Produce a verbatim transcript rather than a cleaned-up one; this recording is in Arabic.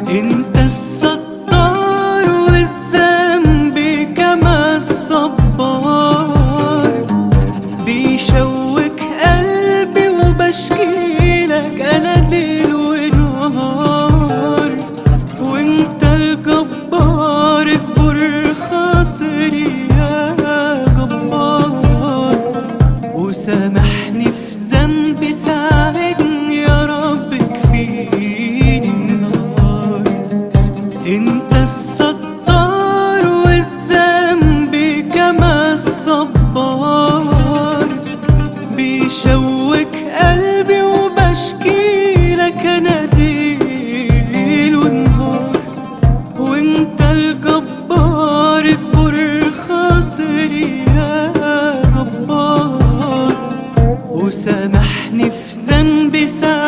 انت الستار والذنب كما الصبار، بيشوك قلبي وبشكيلك انا ليل ونهار. وانت الجبار اكبر خاطري يا جبار، وسامحني في ذنبي ساعدني يا رب كفيني النار. انت الستار والذنب كما الصبار، بيشوك قلبي وبشكيلك انا ليل ونهار. وانت الجبار اكبر خاطري يا جبار، وسامحني في ذنبي ساعدني